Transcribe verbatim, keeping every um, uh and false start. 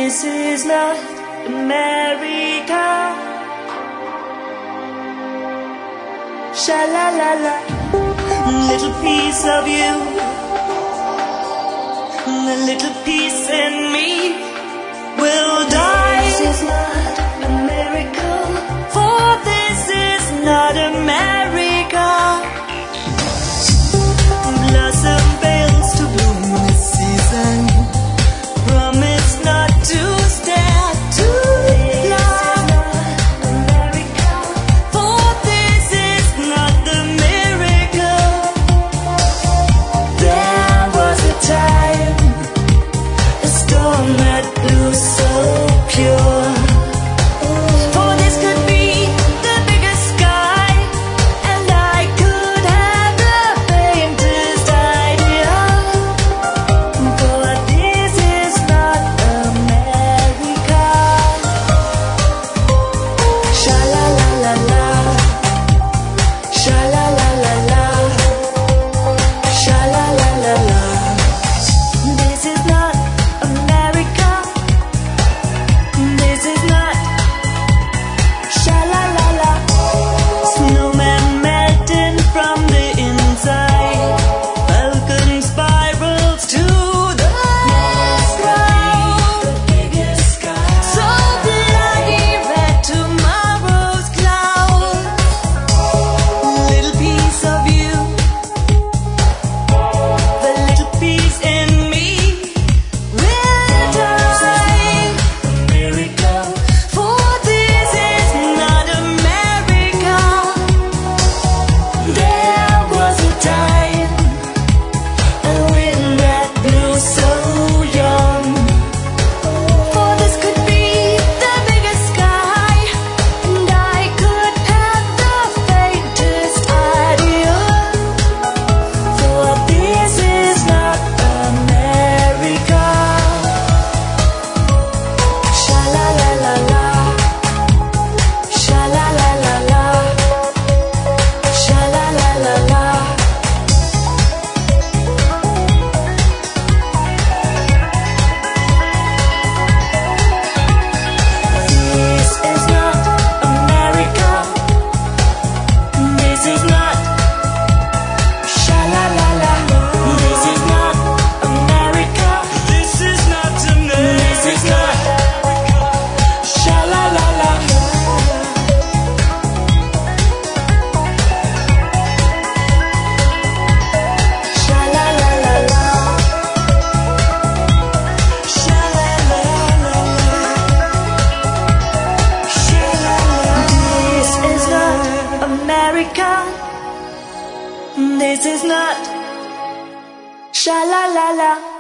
This is not America. Sha la la la. Little piece of you, a little piece in me will die. This is not America. For this is not America. Blossom fails to bloom this season. Promise not to stare too long. America. For this is not the miracle. There was a time, a storm that blew so pure. For this could be the biggest sky, and I could have the faintest idea. But this is not America. Sha la la la la. Sha la la la la. Sha la la la la. This is not America. This is not. Sha la la la. Snowman melting from the inside. Falcon spirals to the ground. So bloody red tomorrow's cloud. Little piece of you, the little piece in me will die. America. For this is not America. There was a time, a wind that blew so young. For this could be the biggest sky, and I could have the faintest idea. For this is not America. Sha la la la la. Sha la la la la. Sha la la la la. This is not America. This is not. Sha la la la. This is not America. This is not America. This is not. Sha la la la. Sha la la la la. Sha la la la la. Sha la la. This is not America. This is not. Sha la la la.